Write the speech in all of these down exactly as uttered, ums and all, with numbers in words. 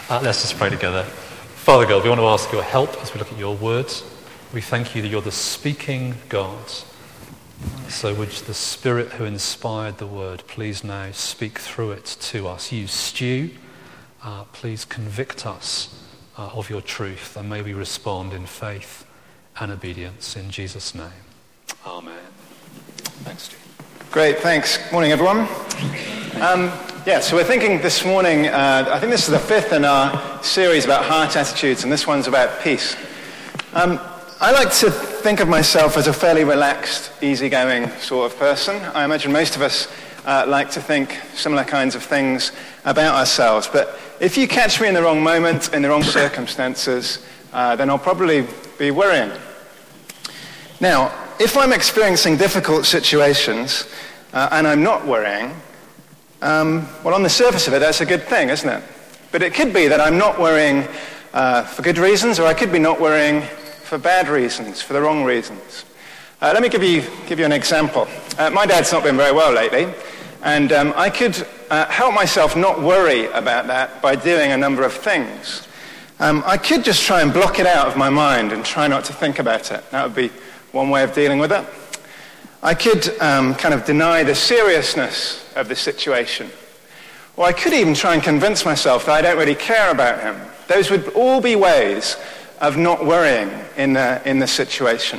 Uh, let's just pray together. Father God, we want to ask your help as we look at your words. We thank you that you're the speaking God. So would the Spirit who inspired the word please now speak through it to us. You, Stu, uh, please convict us uh, of your truth, and may we respond in faith and obedience in Jesus' name. Amen. Thanks, Stu. Great, thanks. Morning, everyone. Um, yeah, so we're thinking this morning, uh, I think this is the fifth in our series about heart attitudes, and this one's about peace. Um, I like to think of myself as a fairly relaxed, easygoing sort of person. I imagine most of us uh, like to think similar kinds of things about ourselves, but if you catch me in the wrong moment, in the wrong circumstances, uh, then I'll probably be worrying. Now, if I'm experiencing difficult situations uh, and I'm not worrying, um, well, on the surface of it, that's a good thing, isn't it? But it could be that I'm not worrying uh, for good reasons, or I could be not worrying for bad reasons, for the wrong reasons. Uh, let me give you give you an example. Uh, my dad's not been very well lately, and um, I could uh, help myself not worry about that by doing a number of things. Um, I could just try and block it out of my mind and try not to think about it. That would be one way of dealing with it. I could um, kind of deny the seriousness of the situation. Or I could even try and convince myself that I don't really care about him. Those would all be ways of not worrying in the, in the situation.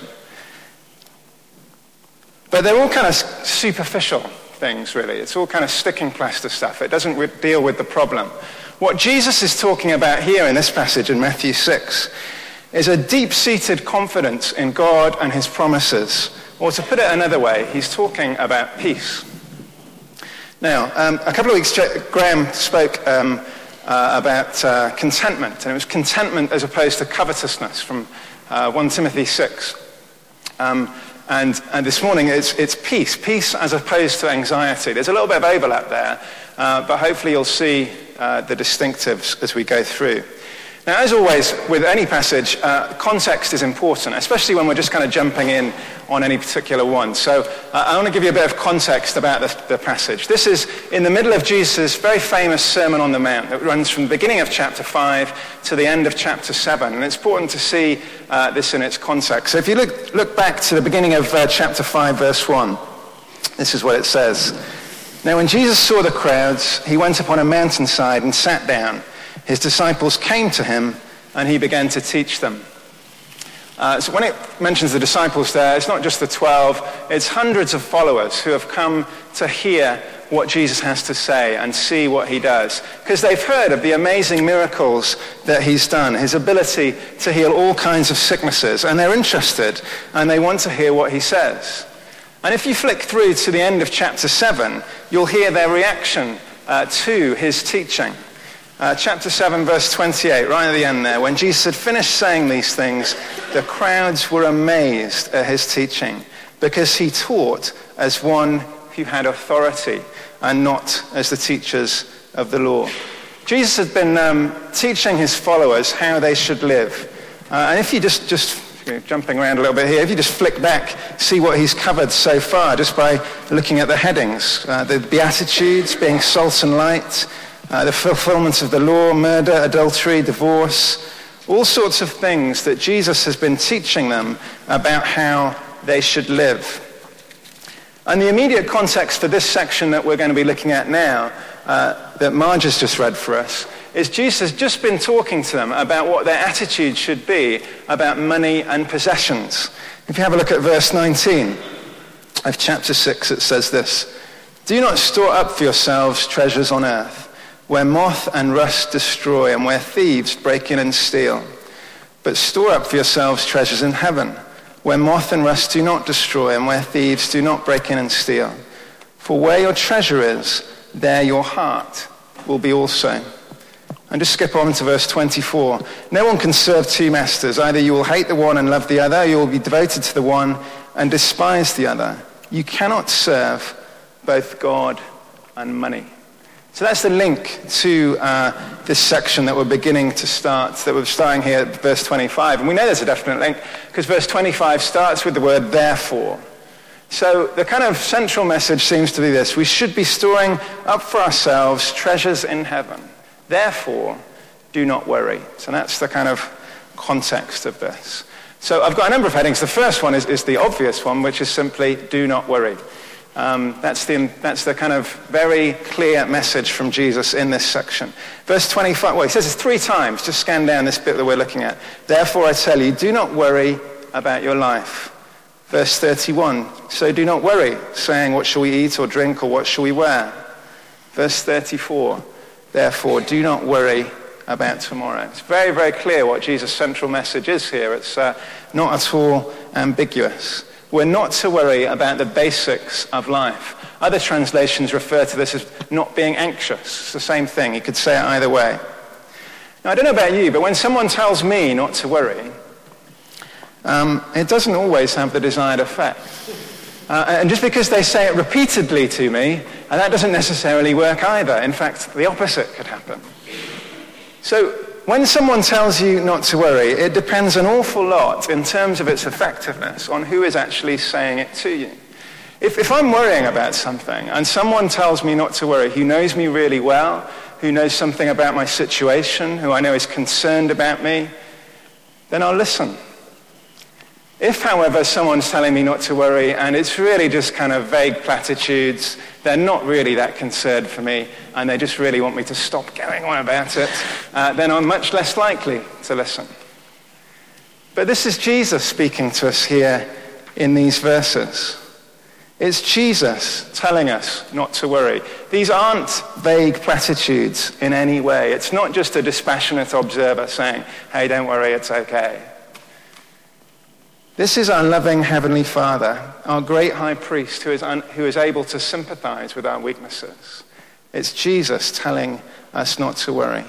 But they're all kind of superficial things, really. It's all kind of sticking plaster stuff. It doesn't re- deal with the problem. What Jesus is talking about here in this passage in Matthew six is a deep-seated confidence in God and his promises. Or to put it another way, he's talking about peace. Now, um, a couple of weeks, Graham spoke um, uh, about uh, contentment, and it was contentment as opposed to covetousness from uh, First Timothy six. Um, and, and this morning, it's, it's peace, peace as opposed to anxiety. There's a little bit of overlap there, uh, but hopefully you'll see uh, the distinctives as we go through. Now, as always, with any passage, uh, context is important, especially when we're just kind of jumping in on any particular one. So uh, I want to give you a bit of context about the, the passage. This is in the middle of Jesus' very famous Sermon on the Mount that runs from the beginning of chapter five to the end of chapter seven. And it's important to see uh, this in its context. So if you look, look back to the beginning of uh, chapter five, verse one, this is what it says. Now, when Jesus saw the crowds, he went up on a mountainside and sat down. His disciples came to him, and he began to teach them. Uh, so when it mentions the disciples there, it's not just the twelve, it's hundreds of followers who have come to hear what Jesus has to say and see what he does. Because they've heard of the amazing miracles that he's done, his ability to heal all kinds of sicknesses, and they're interested, and they want to hear what he says. And if you flick through to the end of chapter seven, you'll hear their reaction uh, to his teaching. Uh, chapter seven, verse twenty-eight, right at the end there. When Jesus had finished saying these things, the crowds were amazed at his teaching, because he taught as one who had authority and not as the teachers of the law. Jesus had been um, teaching his followers how they should live. Uh, and if you just, just you know, jumping around a little bit here, if you just flick back, see what he's covered so far, just by looking at the headings. Uh, the Beatitudes, being salt and light, Uh, the fulfillment of the law, murder, adultery, divorce, all sorts of things that Jesus has been teaching them about how they should live. And the immediate context for this section that we're going to be looking at now, uh, that Marge has just read for us, is Jesus has just been talking to them about what their attitude should be about money and possessions. If you have a look at verse nineteen of chapter six, it says this: "Do not store up for yourselves treasures on earth, where moth and rust destroy and where thieves break in and steal. But store up for yourselves treasures in heaven, where moth and rust do not destroy and where thieves do not break in and steal. For where your treasure is, there your heart will be also." And just skip on to verse twenty-four. "No one can serve two masters. Either you will hate the one and love the other, or you will be devoted to the one and despise the other. You cannot serve both God and money." So that's the link to uh, this section that we're beginning to start, that we're starting here at verse twenty-five. And we know there's a definite link, because verse twenty-five starts with the word therefore. So the kind of central message seems to be this: we should be storing up for ourselves treasures in heaven. Therefore, do not worry. So that's the kind of context of this. So I've got a number of headings. The first one is, is the obvious one, which is simply do not worry. Um, that's, the, that's the kind of very clear message from Jesus in this section. Verse twenty-five, well, he says it three times. Just scan down this bit that we're looking at. Therefore I tell you, do not worry about your life. Verse thirty-one, so do not worry, saying, what shall we eat or drink, or what shall we wear? Verse thirty-four, therefore do not worry about tomorrow. It's very, very clear what Jesus' central message is here. It's uh, not at all ambiguous. We're not to worry about the basics of life. Other translations refer to this as not being anxious. It's the same thing. You could say it either way. Now, I don't know about you, but when someone tells me not to worry, um, it doesn't always have the desired effect. Uh, and just because they say it repeatedly to me, and that doesn't necessarily work either. In fact, the opposite could happen. So when someone tells you not to worry, it depends an awful lot in terms of its effectiveness on who is actually saying it to you. If, if I'm worrying about something and someone tells me not to worry, who knows me really well, who knows something about my situation, who I know is concerned about me, then I'll listen. If, however, someone's telling me not to worry and it's really just kind of vague platitudes, they're not really that concerned for me, and they just really want me to stop going on about it, uh, then I'm much less likely to listen. But this is Jesus speaking to us here in these verses. It's Jesus telling us not to worry. These aren't vague platitudes in any way. It's not just a dispassionate observer saying, hey, don't worry, it's okay. This is our loving Heavenly Father, our great high priest who is, un- who is able to sympathize with our weaknesses. It's Jesus telling us not to worry.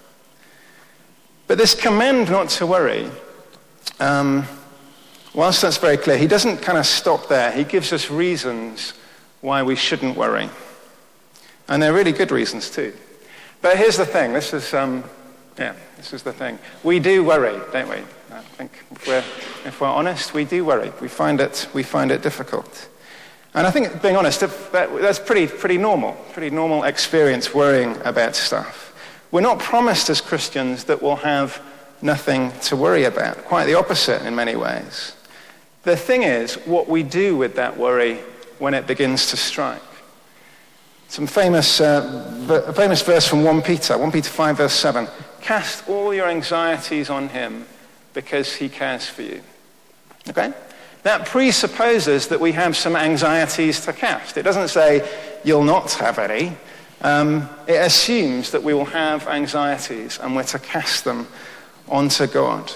But this command not to worry, um, whilst that's very clear, he doesn't kind of stop there. He gives us reasons why we shouldn't worry. And they're really good reasons too. But here's the thing. This is, um, yeah, this is the thing. We do worry, don't we? I think if we're, if we're honest, we do worry. We find it, we find it difficult. And I think, being honest, that, that's pretty, pretty normal, pretty normal experience, worrying about stuff. We're not promised as Christians that we'll have nothing to worry about. Quite the opposite in many ways. The thing is, what we do with that worry when it begins to strike. Some famous, uh, a famous verse from First Peter, First Peter five, verse seven. Cast all your anxieties on him, because he cares for you. Okay? That presupposes that we have some anxieties to cast. It doesn't say you'll not have any. Um, it assumes that we will have anxieties and we're to cast them onto God.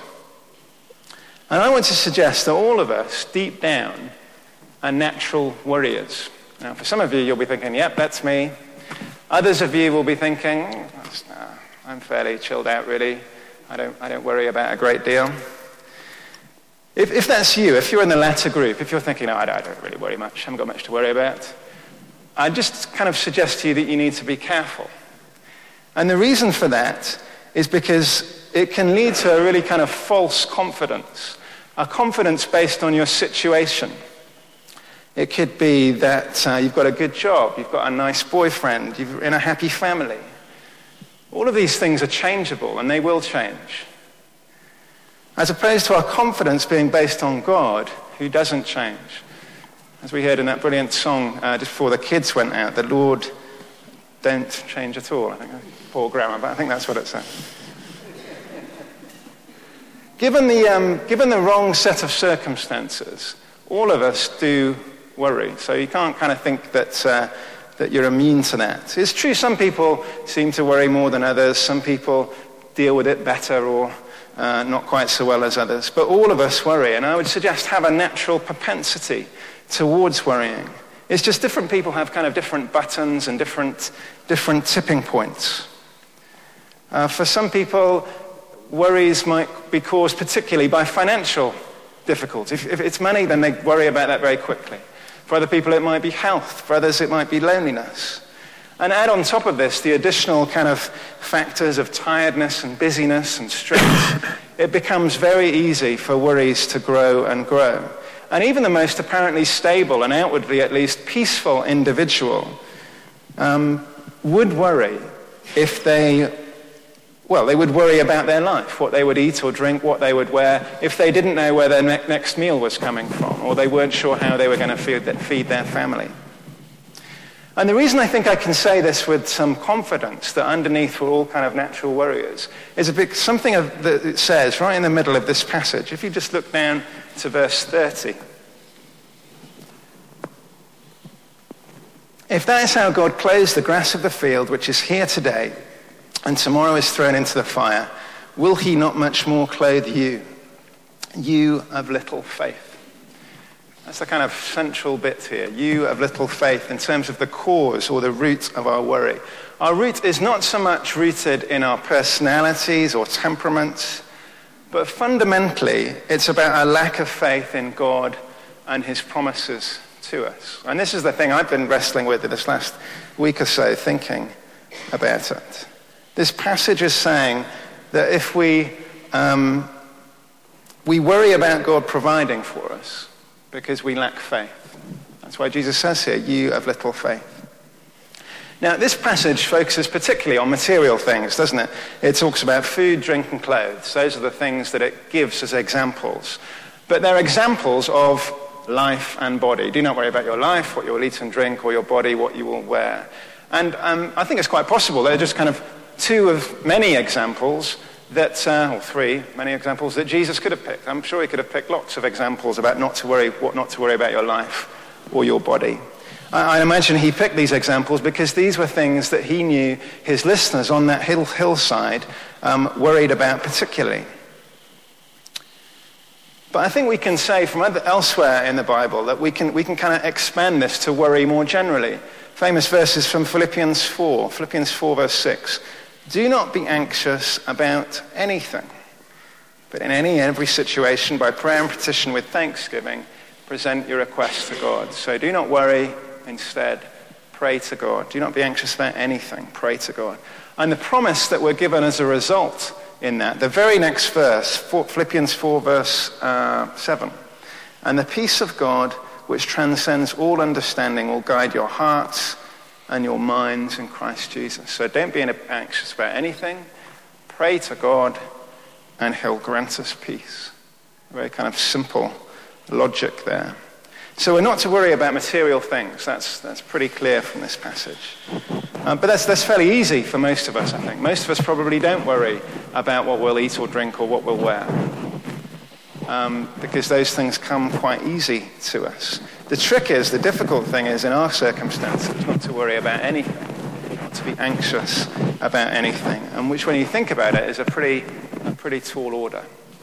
And I want to suggest that all of us, deep down, are natural worriers. Now, for some of you, you'll be thinking, yep, that's me. Others of you will be thinking, oh, that's, nah, I'm fairly chilled out, really. I don't, I don't worry about a great deal. If, if that's you, if you're in the latter group, if you're thinking, no, I don't, I don't really worry much, I haven't got much to worry about, I just kind of suggest to you that you need to be careful. And the reason for that is because it can lead to a really kind of false confidence, a confidence based on your situation. It could be that uh, you've got a good job, you've got a nice boyfriend, you're in a happy family. All of these things are changeable, and they will change. As opposed to our confidence being based on God, who doesn't change. As we heard in that brilliant song uh, just before the kids went out, the Lord don't change at all. I think that's poor grammar, but I think that's what it said. Given the, um, given the wrong set of circumstances, all of us do worry. So you can't kind of think that... Uh, that you're immune to that. It's true, some people seem to worry more than others. Some people deal with it better or uh, not quite so well as others. But all of us worry, and I would suggest have a natural propensity towards worrying. It's just different people have kind of different buttons and different, different tipping points. Uh, for some people, worries might be caused particularly by financial difficulty. If, if it's money, then they worry about that very quickly. For other people, it might be health. For others, it might be loneliness. And add on top of this the additional kind of factors of tiredness and busyness and stress. It becomes very easy for worries to grow and grow. And even the most apparently stable and outwardly at least peaceful individual um, would worry if they well, they would worry about their life, what they would eat or drink, what they would wear, if they didn't know where their ne- next meal was coming from, or they weren't sure how they were going to feed, feed their family. And the reason I think I can say this with some confidence, that underneath we're all kind of natural worriers, is a bit, something of, that it says right in the middle of this passage. If you just look down to verse thirty. If that is how God clothes the grass of the field, which is here today, and tomorrow is thrown into the fire, will he not much more clothe you, you of little faith? That's the kind of central bit here, you of little faith, in terms of the cause or the root of our worry. Our root is not so much rooted in our personalities or temperaments, but fundamentally it's about our lack of faith in God and his promises to us. And this is the thing I've been wrestling with this last week or so, thinking about it. This passage is saying that if we um, we worry about God providing for us because we lack faith. That's why Jesus says here, you of little faith. Now, this passage focuses particularly on material things, doesn't it? It talks about food, drink, and clothes. Those are the things that it gives as examples. But they're examples of life and body. Do not worry about your life, what you will eat and drink, or your body, what you will wear. And um, I think it's quite possible. They're just kind of two of many examples that, uh, or three, many examples that Jesus could have picked. I'm sure he could have picked lots of examples about not to worry, what not to worry about your life or your body. I, I imagine he picked these examples because these were things that he knew his listeners on that hill, hillside um, worried about particularly. But I think we can say from other, elsewhere in the Bible that we can, we can kind of expand this to worry more generally. Famous verses from Philippians four, Philippians four verse six. Do not be anxious about anything, but in any and every situation, by prayer and petition with thanksgiving, present your requests to God. So do not worry, instead pray to God. Do not be anxious about anything, pray to God. And the promise that we're given as a result in that, the very next verse, Philippians four verse uh, seven. And the peace of God, which transcends all understanding, will guide your hearts and your minds in Christ Jesus. So don't be anxious about anything. Pray to God and he'll grant us peace. Very kind of simple logic there. So we're not to worry about material things. That's that's pretty clear from this passage. Uh, but that's, that's fairly easy for most of us, I think. Most of us probably don't worry about what we'll eat or drink or what we'll wear. Um, because those things come quite easy to us. The trick is, the difficult thing is, in our circumstances, not to worry about anything, not to be anxious about anything, and which, when you think about it, is a pretty, a pretty tall order.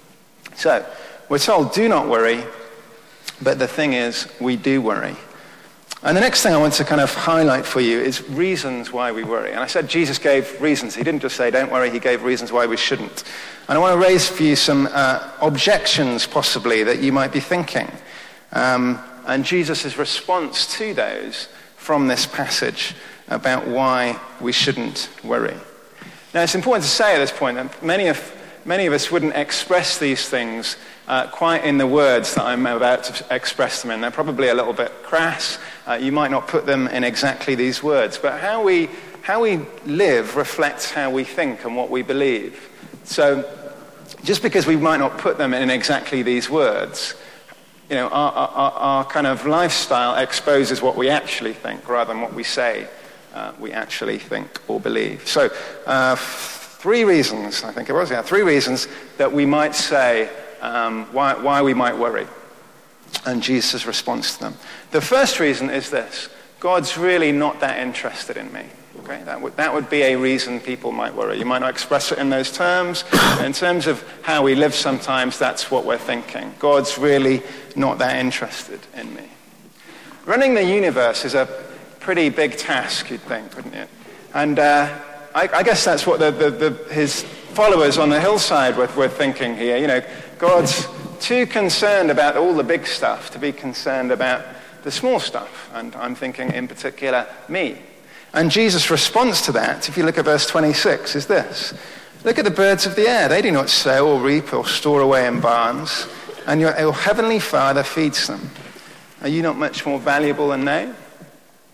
So, we're told, do not worry, but the thing is, we do worry. And the next thing I want to kind of highlight for you is reasons why we worry. And I said Jesus gave reasons. He didn't just say, don't worry, he gave reasons why we shouldn't. And I want to raise for you some uh, objections, possibly, that you might be thinking. Um, and Jesus' response to those from this passage about why we shouldn't worry. Now, it's important to say at this point that many of, many of us wouldn't express these things uh, quite in the words that I'm about to express them in. They're probably a little bit crass. Uh, you might not put them in exactly these words. But how we, how we live reflects how we think and what we believe. So just because we might not put them in exactly these words, you know, our, our, our kind of lifestyle exposes what we actually think rather than what we say uh, we actually think or believe. So uh, three reasons, I think it was, yeah, three reasons that we might say um, why, why we might worry, and Jesus' response to them. The first reason is this: God's really not that interested in me. Okay, that would, that would be a reason people might worry. You might not express it in those terms. In terms of how we live sometimes, that's what we're thinking. God's really not that interested in me. Running the universe is a pretty big task, you'd think, wouldn't it? And uh, I, I guess that's what the, the, the, his followers on the hillside were, were thinking here. You know, God's too concerned about all the big stuff to be concerned about the small stuff. And I'm thinking in particular, me. And Jesus' response to that, if you look at verse twenty-six, is this: look at the birds of the air. They do not sow or reap or store away in barns, and your, your heavenly Father feeds them. Are you not much more valuable than they?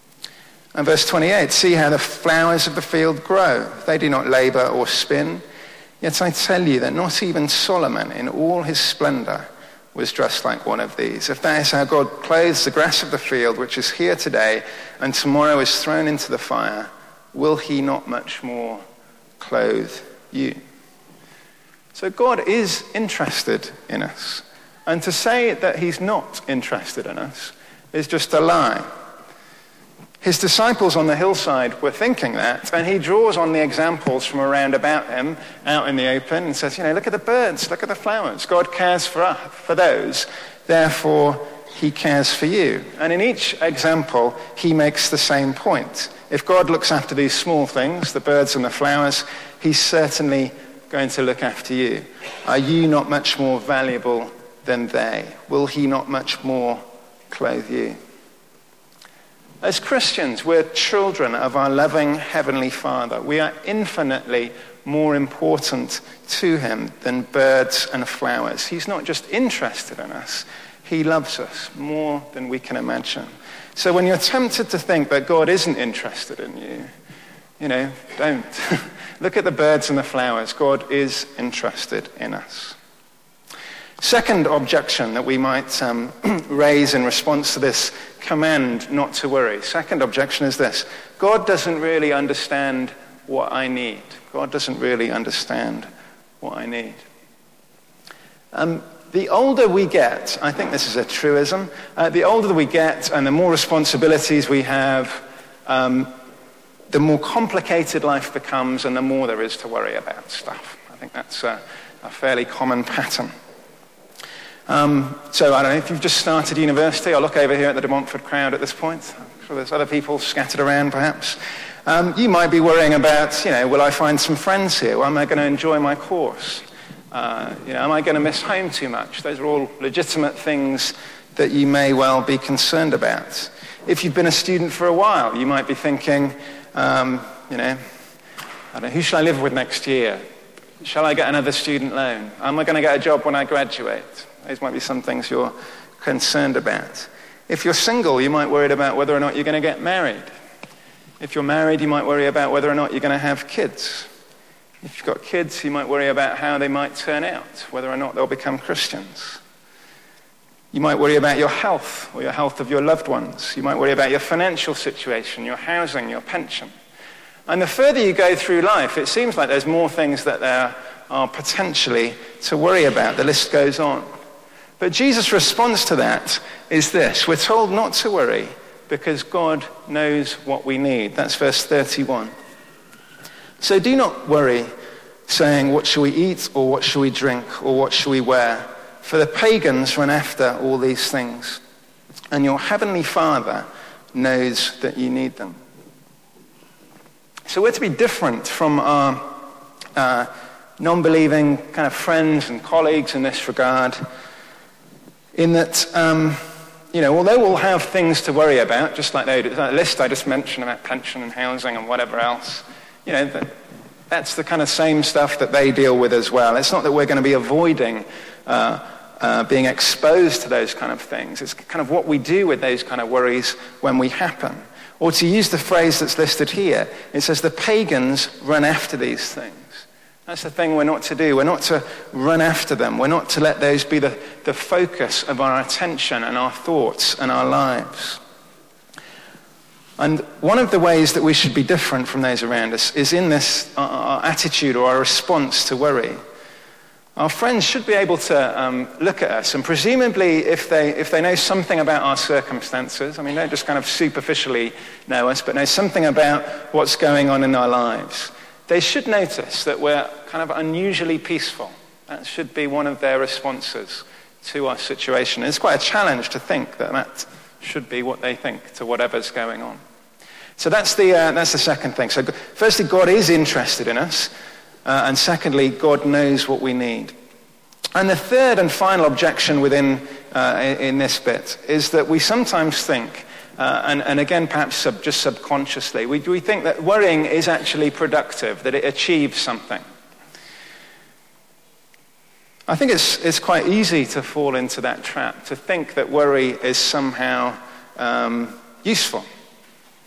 And verse twenty-eight, see how the flowers of the field grow. They do not labor or spin. Yet I tell you that not even Solomon in all his splendor was dressed like one of these. If that is how God clothes the grass of the field, which is here today and tomorrow is thrown into the fire, will he not much more clothe you? So God is interested in us. And to say that he's not interested in us is just a lie. His disciples on the hillside were thinking that, and he draws on the examples from around about him, out in the open, and says, you know, look at the birds, look at the flowers. God cares for us, for those, therefore he cares for you. And in each example, he makes the same point. If God looks after these small things, the birds and the flowers, he's certainly going to look after you. Are you not much more valuable than they? Will he not much more clothe you? As Christians, we're children of our loving Heavenly Father. We are infinitely more important to him than birds and flowers. He's not just interested in us, he loves us more than we can imagine. So when you're tempted to think that God isn't interested in you, you know, don't. Look at the birds and the flowers. God is interested in us. Second objection that we might um, raise in response to this command not to worry. Second objection is this: God doesn't really understand what I need. God doesn't really understand what I need. Um, the older we get, I think this is a truism, uh, the older we get and the more responsibilities we have, um, the more complicated life becomes and the more there is to worry about stuff. I think that's a, a fairly common pattern. Um, so I don't know, if you've just started university, I'll look over here at the De Montfort crowd at this point. I'm sure there's other people scattered around perhaps. Um, you might be worrying about, you know, will I find some friends here? Well, am I going to enjoy my course? Uh, you know, am I going to miss home too much? Those are all legitimate things that you may well be concerned about. If you've been a student for a while, you might be thinking, um, you know, I don't know, who shall I live with next year? Shall I get another student loan? Am I going to get a job when I graduate? Those might be some things you're concerned about. If you're single, you might worry about whether or not you're going to get married. If you're married, you might worry about whether or not you're going to have kids. If you've got kids, you might worry about how they might turn out, whether or not they'll become Christians. You might worry about your health or your health of your loved ones. You might worry about your financial situation, your housing, your pension. And the further you go through life, it seems like there's more things that there are potentially to worry about. The list goes on. But Jesus' response to that is this: we're told not to worry because God knows what we need. That's verse thirty-one. So do not worry, saying, what shall we eat, or what shall we drink, or what shall we wear? For the pagans run after all these things, and your heavenly Father knows that you need them. So we're to be different from our uh, non-believing kind of friends and colleagues in this regard, in that, um, you know, although we'll have things to worry about, just like that list I just mentioned about pension and housing and whatever else, you know, that, that's the kind of same stuff that they deal with as well. It's not that we're going to be avoiding uh, uh, being exposed to those kind of things. It's kind of what we do with those kind of worries when we happen. Or to use the phrase that's listed here, it says the pagans run after these things. That's the thing we're not to do. We're not to run after them. We're not to let those be the, the focus of our attention and our thoughts and our lives. And one of the ways that we should be different from those around us is in this, our, our attitude or our response to worry. Our friends should be able to um, look at us, and presumably if they, if they know something about our circumstances, I mean, don't just kind of superficially know us, but know something about what's going on in our lives, they should notice that we're kind of unusually peaceful. That should be one of their responses to our situation. It's quite a challenge to think that that should be what they think to whatever's going on. So that's the, uh, that's the second thing. So firstly, God is interested in us. Uh, and secondly, God knows what we need. And the third and final objection within uh, in, in this bit is that we sometimes think, uh, and, and again perhaps sub, just subconsciously, we, we think that worrying is actually productive, that it achieves something. I think it's, it's quite easy to fall into that trap, to think that worry is somehow um, useful.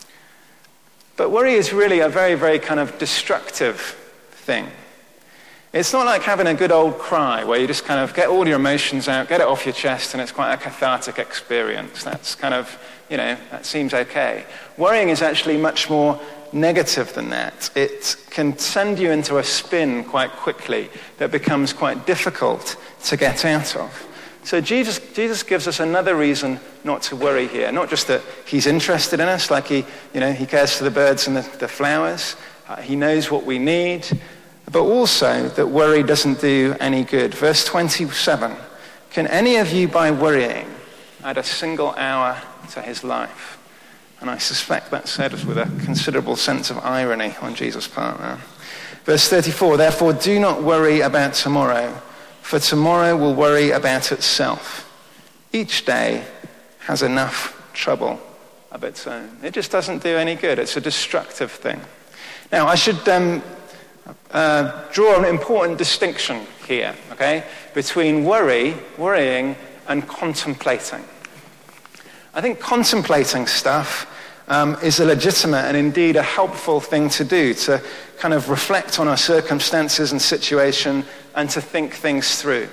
But worry is really a very, very kind of destructive thing. It's not like having a good old cry where you just kind of get all your emotions out, get it off your chest, and it's quite a cathartic experience. That's kind of, you know, that seems okay. Worrying is actually much more negative than that. It can send you into a spin quite quickly that becomes quite difficult to get out of. So Jesus, Jesus gives us another reason not to worry here. Not just that he's interested in us, like he, you know, he cares for the birds and the, the flowers. Uh, he knows what we need. But also that worry doesn't do any good. Verse twenty-seven, can any of you by worrying add a single hour to his life? And I suspect that's said with a considerable sense of irony on Jesus' part there. Verse thirty-four, therefore do not worry about tomorrow, for tomorrow will worry about itself. Each day has enough trouble of its own. It just doesn't do any good. It's a destructive thing. Now, I should um, uh, draw an important distinction here, okay, between worry, worrying, and contemplating. I think contemplating stuff um, is a legitimate and indeed a helpful thing to do, to kind of reflect on our circumstances and situation and to think things through.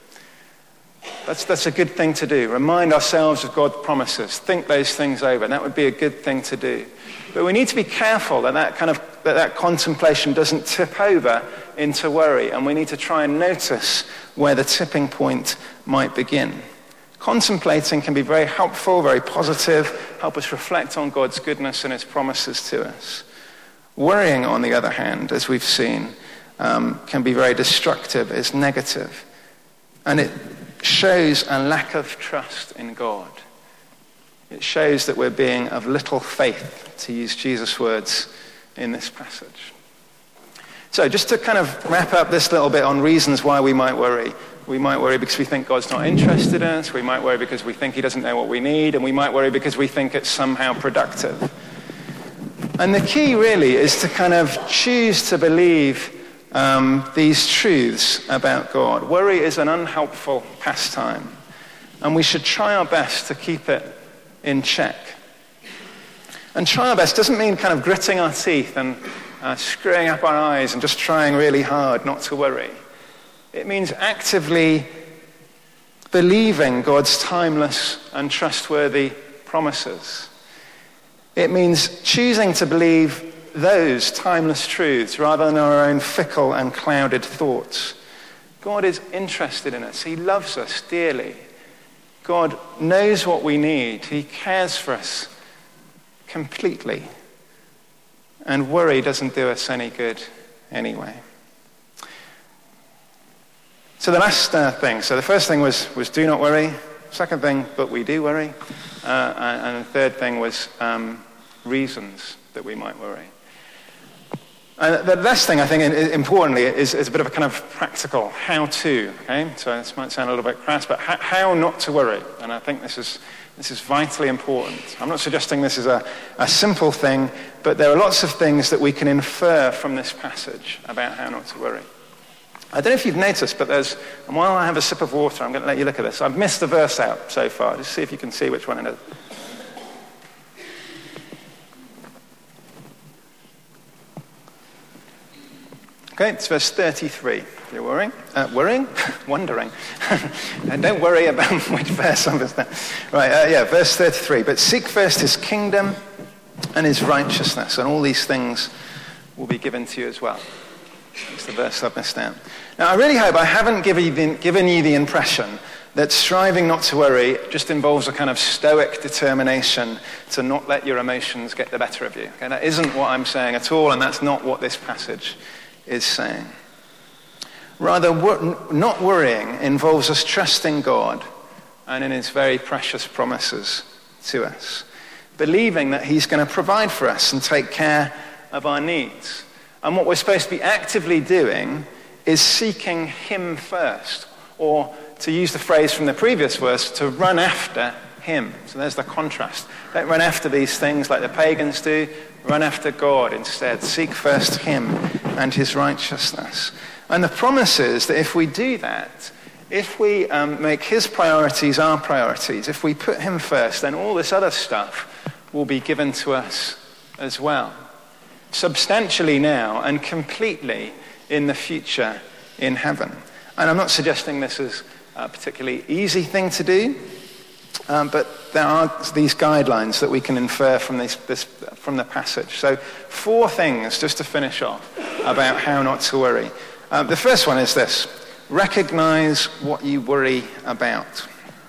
That's, that's a good thing to do. Remind ourselves of God's promises. Think those things over. That would be a good thing to do. But we need to be careful that that kind of that, that contemplation doesn't tip over into worry, and we need to try and notice where the tipping point might begin. Contemplating can be very helpful, very positive, help us reflect on God's goodness and his promises to us. Worrying, on the other hand, as we've seen, um, can be very destructive, it's negative. And it shows a lack of trust in God. It shows that we're being of little faith, to use Jesus' words in this passage. So just to kind of wrap up this little bit on reasons why we might worry. We might worry because we think God's not interested in us. We might worry because we think he doesn't know what we need. And we might worry because we think it's somehow productive. And the key really is to kind of choose to believe um, these truths about God. Worry is an unhelpful pastime. And we should try our best to keep it in check. And try our best doesn't mean kind of gritting our teeth and uh, screwing up our eyes and just trying really hard not to worry. It means actively believing God's timeless and trustworthy promises. It means choosing to believe those timeless truths rather than our own fickle and clouded thoughts. God is interested in us. He loves us dearly. God knows what we need. He cares for us completely. And worry doesn't do us any good anyway. So the last uh, thing, so the first thing was, was do not worry. Second thing, but we do worry. Uh, and, and the third thing was um, reasons that we might worry. And the last thing, I think, importantly, is, is a bit of a kind of practical how-to, okay? So this might sound a little bit crass, but how, how not to worry. And I think this is this is vitally important. I'm not suggesting this is a, a simple thing, but there are lots of things that we can infer from this passage about how not to worry. I don't know if you've noticed, but there's, and while I have a sip of water, I'm going to let you look at this. I've missed the verse out so far. Just see if you can see which one it is. Okay, it's verse thirty-three. You're worrying? Uh, worrying? Wondering. And don't worry about which verse I'm just there. Right, uh, yeah, verse thirty-three. But seek first his kingdom and his righteousness, and all these things will be given to you as well. That's the verse I've missed out. Now, I really hope I haven't given you, the, given you the impression that striving not to worry just involves a kind of stoic determination to not let your emotions get the better of you. Okay, that isn't what I'm saying at all, and that's not what this passage is saying. Rather, wor- not worrying involves us trusting God and in his very precious promises to us, believing that he's going to provide for us and take care of our needs. And what we're supposed to be actively doing is seeking him first, or to use the phrase from the previous verse, to run after him. So there's the contrast. Don't run after these things like the pagans do. Run after God instead. Seek first him and his righteousness. And the promise is that if we do that, if we um, make his priorities our priorities, if we put him first, then all this other stuff will be given to us as well. Substantially now and completely in the future in heaven. And I'm not suggesting this is a particularly easy thing to do, um, but there are these guidelines that we can infer from this, this from the passage. So four things, just to finish off, about how not to worry. Um, the first one is this: recognize what you worry about.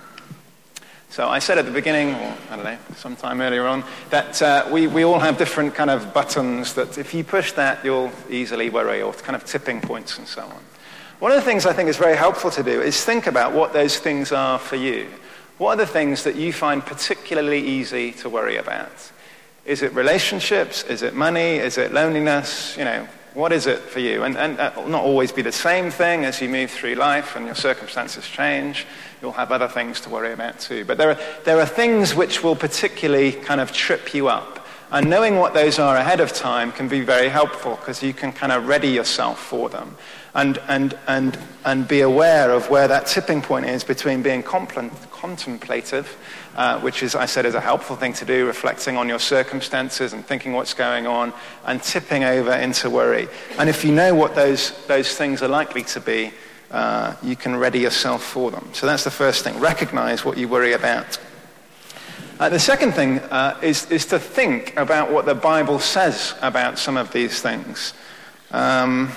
So I said at the beginning, or I don't know, sometime earlier on, that uh, we, we all have different kind of buttons that if you push that, you'll easily worry, or kind of tipping points and so on. One of the things I think is very helpful to do is think about what those things are for you. What are the things that you find particularly easy to worry about? Is it relationships? Is it money? Is it loneliness? You know, what is it for you? And, and that will not always be the same thing as you move through life and your circumstances change. You'll have other things to worry about too. But there are, there are things which will particularly kind of trip you up. And knowing what those are ahead of time can be very helpful because you can kind of ready yourself for them and, and, and, and be aware of where that tipping point is between being compl- contemplative, uh, which is, I said, is a helpful thing to do, reflecting on your circumstances and thinking what's going on, and tipping over into worry. And if you know what those, those things are likely to be, uh, you can ready yourself for them. So that's the first thing. Recognize what you worry about. Uh, the second thing uh, is, is to think about what the Bible says about some of these things. Um,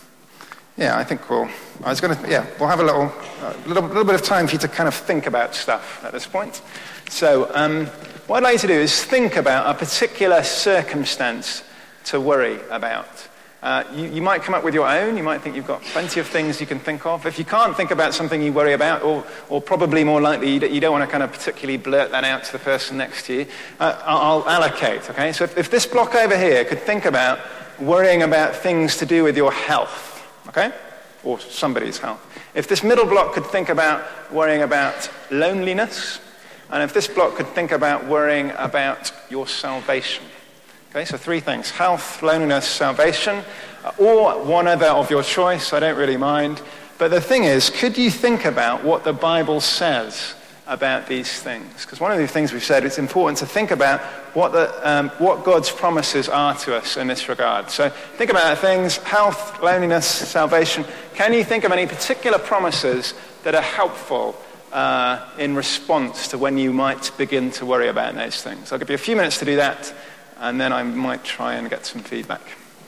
yeah, I think we'll, I was going to, yeah, we'll have a little, uh, little, little bit of time for you to kind of think about stuff at this point. So um, what I'd like you to do is think about a particular circumstance to worry about. Uh, you, you might come up with your own. You might think you've got plenty of things you can think of. If you can't think about something you worry about, or, or probably more likely you, you don't want to kind of particularly blurt that out to the person next to you, uh, I'll, I'll allocate, okay? So if, if this block over here could think about worrying about things to do with your health, okay? Or somebody's health. If this middle block could think about worrying about loneliness, and if this block could think about worrying about your salvation. Okay, so three things: health, loneliness, salvation, or one other of your choice. I don't really mind. But the thing is, could you think about what the Bible says about these things? Because one of the things we've said, it's important to think about what, the, um, what God's promises are to us in this regard. So think about things: health, loneliness, salvation. Can you think of any particular promises that are helpful uh, in response to when you might begin to worry about those things? I'll give you a few minutes to do that, and then I might try and get some feedback.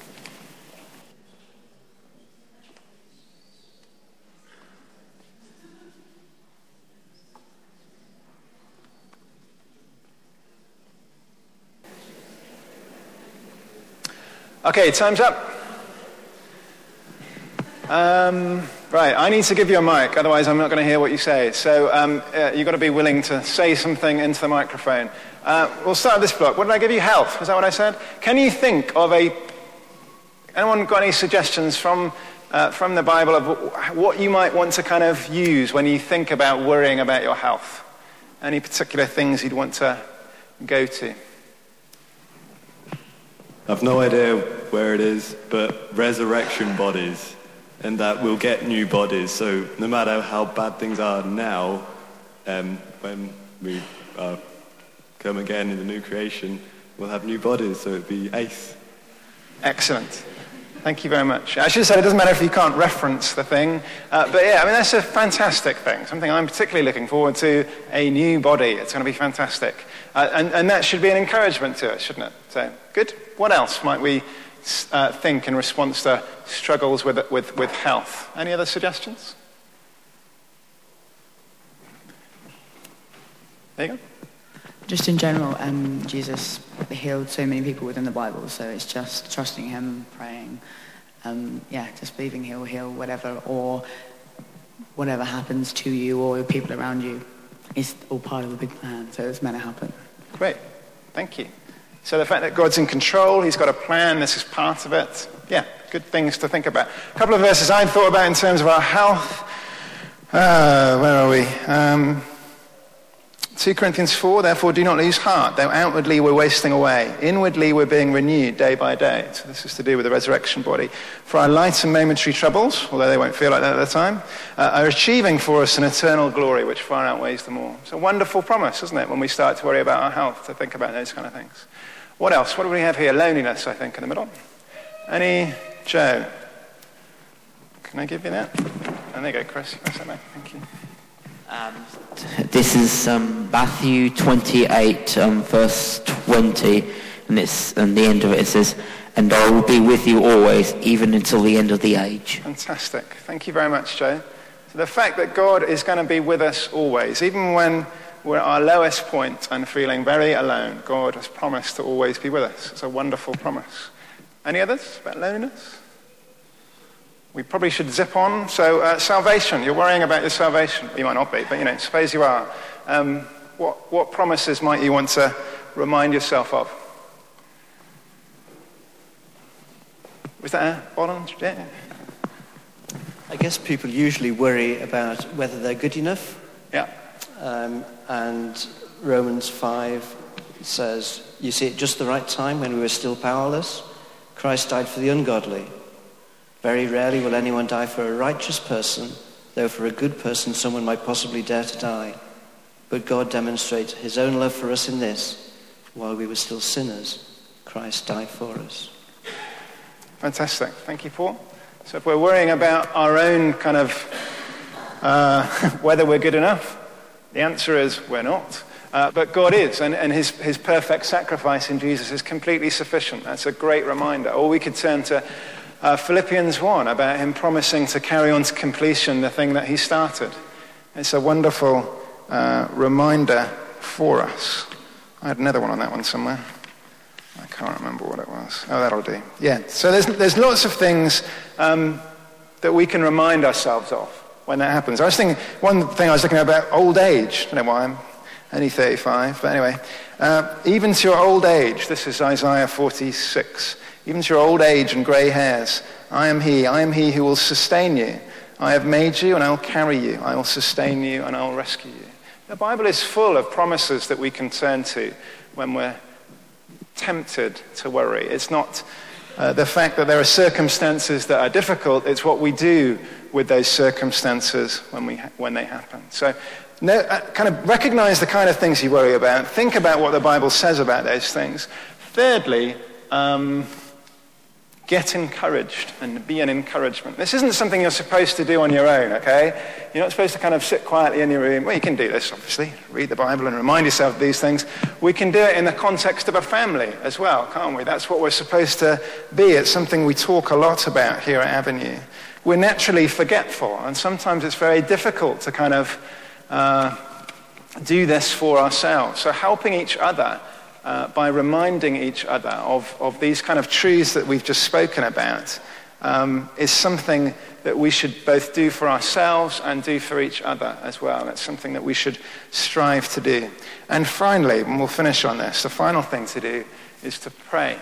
Okay, time's up. Um, right, I need to give you a mic, otherwise I'm not going to hear what you say. So um, uh, you've got to be willing to say something into the microphone. Uh, we'll start with this block. What did I give you? Health. Is that what I said? Can you think of a... Anyone got any suggestions from uh, from the Bible of what you might want to kind of use when you think about worrying about your health? Any particular things you'd want to go to? I've no idea where it is, but resurrection bodies, and that we'll get new bodies. So no matter how bad things are now, um, when we... Uh, come again in the new creation, we'll have new bodies, so it'd be ace. Excellent. Thank you very much. I should have said it doesn't matter if you can't reference the thing, uh, but yeah, I mean, that's a fantastic thing, something I'm particularly looking forward to, a new body. It's going to be fantastic. Uh, and, and that should be an encouragement to us, shouldn't it? So, good. What else might we uh, think in response to struggles with, with, with health? Any other suggestions? There you go. Just in general, um, Jesus healed so many people within the Bible, so it's just trusting him, praying, um, yeah, just believing he'll heal whatever, or whatever happens to you or the people around you is all part of the big plan, so it's meant to happen. Great, thank you. So the fact that God's in control, he's got a plan, this is part of it, yeah, good things to think about. A couple of verses I thought about in terms of our health. Uh, where are we? Um... Second Corinthians four, therefore do not lose heart, though outwardly we're wasting away. Inwardly we're being renewed day by day. So this is to do with the resurrection body. For our light and momentary troubles, although they won't feel like that at the time, uh, are achieving for us an eternal glory which far outweighs them all. It's a wonderful promise, isn't it, when we start to worry about our health, to think about those kind of things. What else? What do we have here? Loneliness, I think, in the middle. Any? Joe? Can I give you that? And there you go, Chris. Pass that back. Thank you. Um, this is um, Matthew twenty-eight, um, verse twenty, and it's and the end of it. It says, "And I will be with you always, even until the end of the age." Fantastic. Thank you very much, Joe. So the fact that God is going to be with us always, even when we're at our lowest point and feeling very alone, God has promised to always be with us. It's a wonderful promise. Any others about loneliness? We probably should zip on. So uh, salvation, you're worrying about your salvation. You might not be, but you know, suppose you are. Um, what, what promises might you want to remind yourself of? Was that a volunteer? Yeah. I guess people usually worry about whether they're good enough. Yeah. Um, and Romans five says, you see, at just the right time when we were still powerless, Christ died for the ungodly. Very rarely will anyone die for a righteous person, though for a good person someone might possibly dare to die. But God demonstrates his own love for us in this: while we were still sinners, Christ died for us. Fantastic. Thank you, Paul. So if we're worrying about our own kind of uh, whether we're good enough, the answer is we're not. Uh, but God is, and, and his, his perfect sacrifice in Jesus is completely sufficient. That's a great reminder. Or we could turn to uh, Philippians one about him promising to carry on to completion the thing that he started. It's a wonderful uh, reminder for us. I had another one on that one somewhere. I can't remember what it was. Oh, that'll do. Yeah, so there's there's lots of things um, that we can remind ourselves of when that happens. I was thinking, one thing I was looking at about old age. I don't know why I'm only thirty-five, but anyway. Uh, even to your old age, this is Isaiah forty-six, even to your old age and grey hairs, I am he, I am he who will sustain you. I have made you and I will carry you. I will sustain you and I will rescue you. The Bible is full of promises that we can turn to when we're tempted to worry. It's not uh, the fact that there are circumstances that are difficult, it's what we do with those circumstances when we ha- when they happen. So no, uh, kind of recognize the kind of things you worry about. Think about what the Bible says about those things. Thirdly, um, get encouraged and be an encouragement. This isn't something you're supposed to do on your own, okay? You're not supposed to kind of sit quietly in your room. Well, you can do this, obviously. Read the Bible and remind yourself of these things. We can do it in the context of a family as well, can't we? That's what we're supposed to be. It's something we talk a lot about here at Avenue. We're naturally forgetful, and sometimes it's very difficult to kind of uh, do this for ourselves. So helping each other uh, by reminding each other of, of these kind of truths that we've just spoken about um, is something that we should both do for ourselves and do for each other as well. It's something that we should strive to do. And finally, and we'll finish on this, the final thing to do is to pray.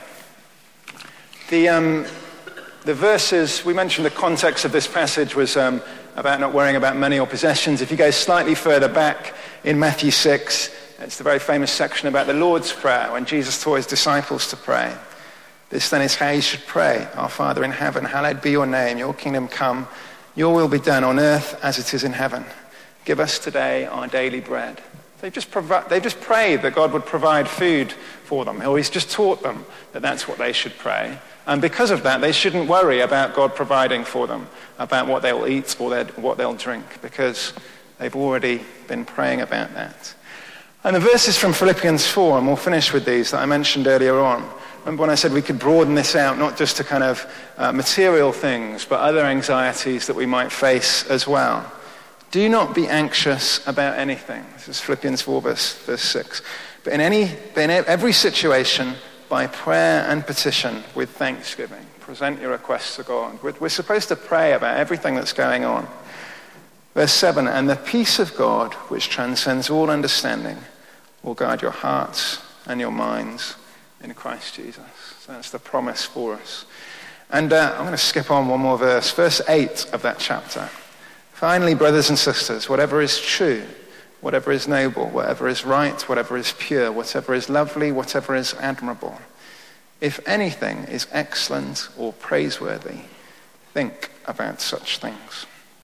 The, um, the verses, we mentioned the context of this passage was um, about not worrying about money or possessions. If you go slightly further back in Matthew six, it's the very famous section about the Lord's Prayer when Jesus taught his disciples to pray. This then is how you should pray. Our Father in heaven, hallowed be your name. Your kingdom come. Your will be done on earth as it is in heaven. Give us today our daily bread. They've just, provi- they've just prayed that God would provide food for them. Or he's just taught them that that's what they should pray. And because of that, they shouldn't worry about God providing for them, about what they'll eat or what they'll drink, because they've already been praying about that. And the verses from Philippians four, and we'll finish with these, that I mentioned earlier on. Remember when I said we could broaden this out, not just to kind of uh, material things, but other anxieties that we might face as well. Do not be anxious about anything. This is Philippians four, verse, verse six. But in, any, in every situation, by prayer and petition, with thanksgiving, present your requests to God. We're, we're supposed to pray about everything that's going on. Verse seven, and the peace of God, which transcends all understanding, will guard your hearts and your minds in Christ Jesus. So that's the promise for us. And uh, I'm going to skip on one more verse. Verse eight of that chapter. Finally, brothers and sisters, whatever is true, whatever is noble, whatever is right, whatever is pure, whatever is lovely, whatever is admirable, if anything is excellent or praiseworthy, think about such things.